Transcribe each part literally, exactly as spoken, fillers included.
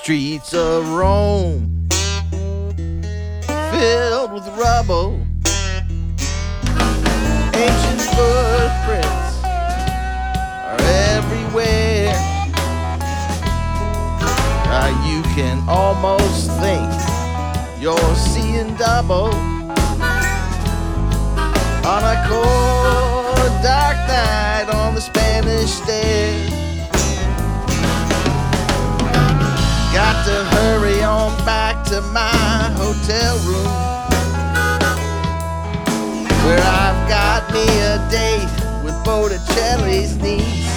Streets of Rome filled with rubble, ancient footprints are everywhere. Uh, you can almost think you're seeing double on a cold dark night on the Spanish stairs. Got to hurry on back to my hotel room, where I've got me a date with Botticelli's niece.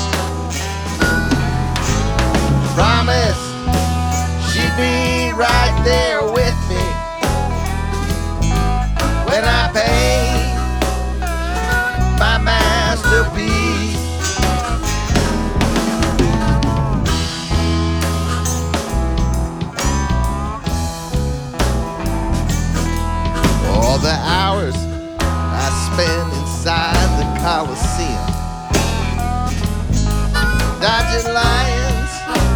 Promise she'd be right there with me when I paint my masterpiece. All the hours I spend inside the Coliseum, dodging lions,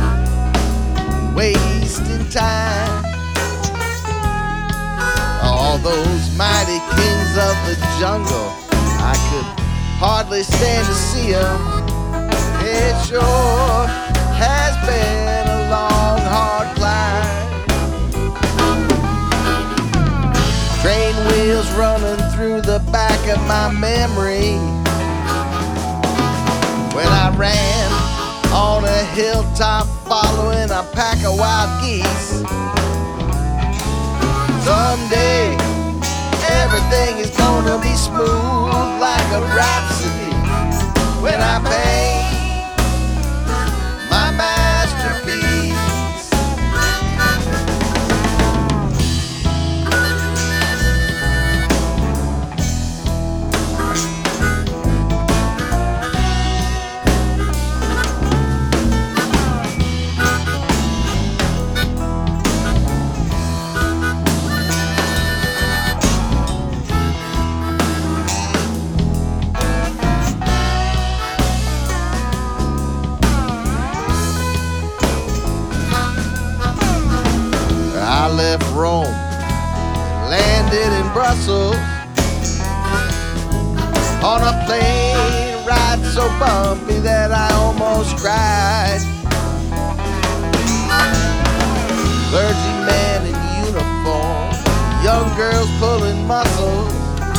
wasting time. All those mighty kings of the jungle, I could hardly stand to see them. It sure has been a long, hard climb. Train wheels running through the back of my memory when I ran on a hilltop following a pack of wild geese. Someday everything is gonna be smooth like a rhapsody when I paint my masterpiece. I left Rome and landed in Brussels on a plane ride so bumpy that I almost cried. Clergymen in uniform, young girls pulling muscles.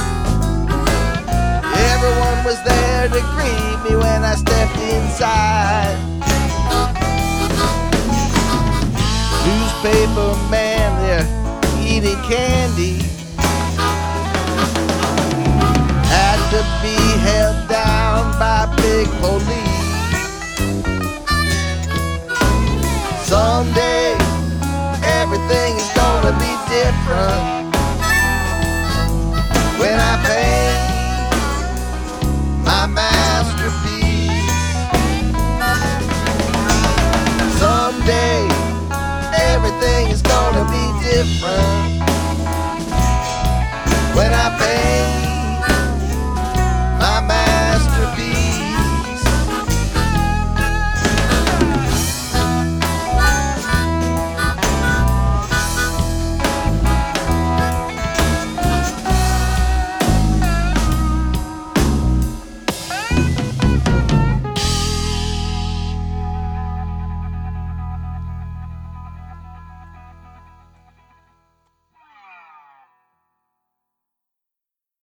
Everyone was there to greet me when I stepped inside. Newspaper man, they're eating candy. Had to be held down by big police. Someday everything is gonna be different when I paint my masterpiece. Someday everything is gonna be different